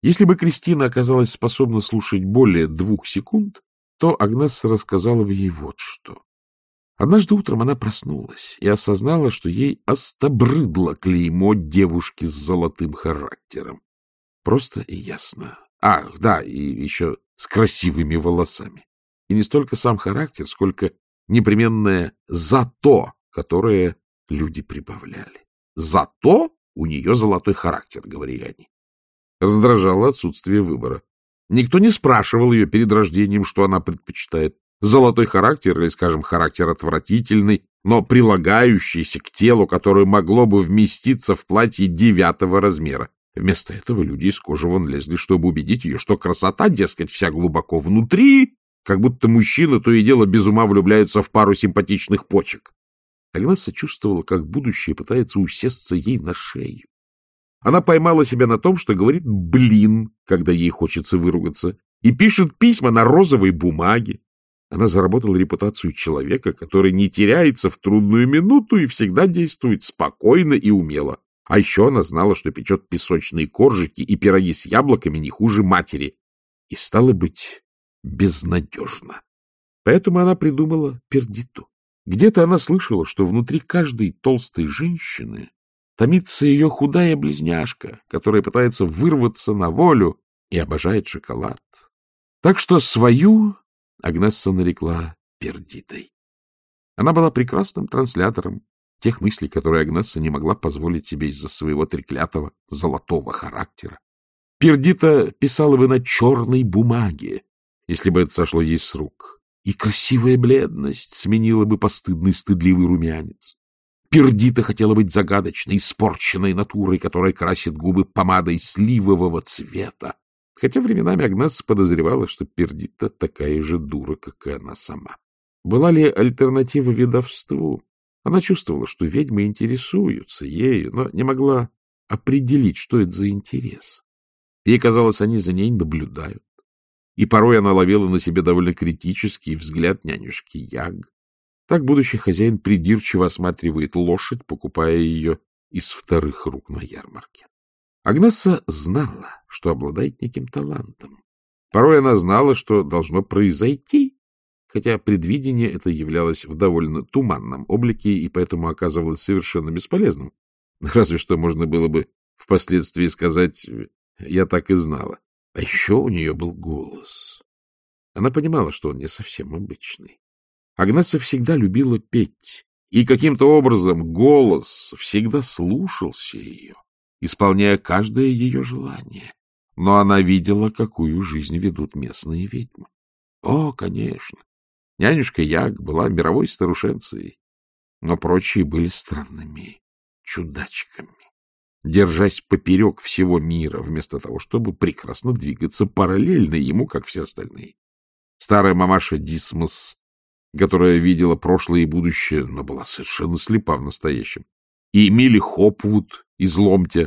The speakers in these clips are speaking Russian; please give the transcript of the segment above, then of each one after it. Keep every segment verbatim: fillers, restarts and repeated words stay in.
Если бы Кристина оказалась способна слушать более двух секунд, то Агнесса рассказала бы ей вот что. Однажды утром она проснулась и осознала, что ей остобрыдло клеймо девушки с золотым характером. Просто и ясно. Ах, да, и еще с красивыми волосами. И не столько сам характер, сколько непременное «зато», которое люди прибавляли. «Зато у нее золотой характер», — говорили они. Раздражало отсутствие выбора. Никто не спрашивал ее перед рождением, что она предпочитает. Золотой характер или, скажем, характер отвратительный, но прилагающийся к телу, которое могло бы вместиться в платье девятого размера. Вместо этого люди из кожи вон лезли, чтобы убедить ее, что красота, дескать, вся глубоко внутри, как будто мужчины то и дело без ума влюбляются в пару симпатичных почек. Агнесса чувствовала, как будущее пытается усесться ей на шею. Она поймала себя на том, что говорит «блин», когда ей хочется выругаться, и пишет письма на розовой бумаге. Она заработала репутацию человека, который не теряется в трудную минуту и всегда действует спокойно и умело. А еще она знала, что печет песочные коржики и пироги с яблоками не хуже матери. И, стало быть, безнадежно. Поэтому она придумала Пердиту. Где-то она слышала, что внутри каждой толстой женщины томится ее худая близняшка, которая пытается вырваться на волю и обожает шоколад. Так что свою Агнесса нарекла Пердитой. Она была прекрасным транслятором тех мыслей, которые Агнесса не могла позволить себе из-за своего треклятого золотого характера. Пердита писала бы на черной бумаге, если бы это сошло ей с рук, и красивая бледность сменила бы постыдный стыдливый румянец. Пердита хотела быть загадочной, испорченной натурой, которая красит губы помадой сливового цвета, хотя временами Агнесса подозревала, что Пердита такая же дура, как и она сама. Была ли альтернатива ведовству? Она чувствовала, что ведьмы интересуются ею, но не могла определить, что это за интерес. Ей казалось, они за ней наблюдают. И порой она ловила на себе довольно критический взгляд нянюшки Яг. Так будущий хозяин придирчиво осматривает лошадь, покупая ее из вторых рук на ярмарке. Агнесса знала, что обладает неким талантом. Порой она знала, что должно произойти, хотя предвидение это являлось в довольно туманном облике и поэтому оказывалось совершенно бесполезным. Разве что можно было бы впоследствии сказать «я так и знала». А еще у нее был голос. Она понимала, что он не совсем обычный. Агнесса всегда любила петь, и каким-то образом голос всегда слушался ее, исполняя каждое ее желание. Но она видела, какую жизнь ведут местные ведьмы. О, конечно, нянюшка Яг была мировой старушенцией, но прочие были странными чудачками, держась поперек всего мира, вместо того, чтобы прекрасно двигаться параллельно ему, как все остальные. Старая мамаша Дисмос, которая видела прошлое и будущее, но была совершенно слепа в настоящем, и Милли Хопвуд из Ломтя,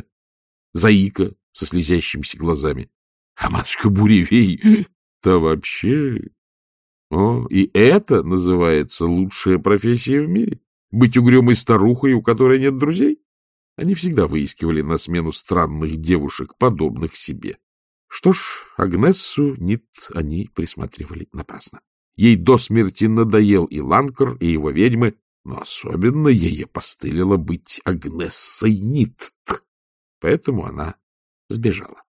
Заика со слезящимися глазами, а матушка Буревей-то вообще... О, и это называется лучшая профессия в мире — быть угрюмой старухой, у которой нет друзей? Они всегда выискивали на смену странных девушек, подобных себе. Что ж, Агнессу Нит они присматривали напрасно. Ей до смерти надоел и Ланкар, и его ведьмы, но особенно ей опостылило быть Агнессой Нит. Поэтому она сбежала.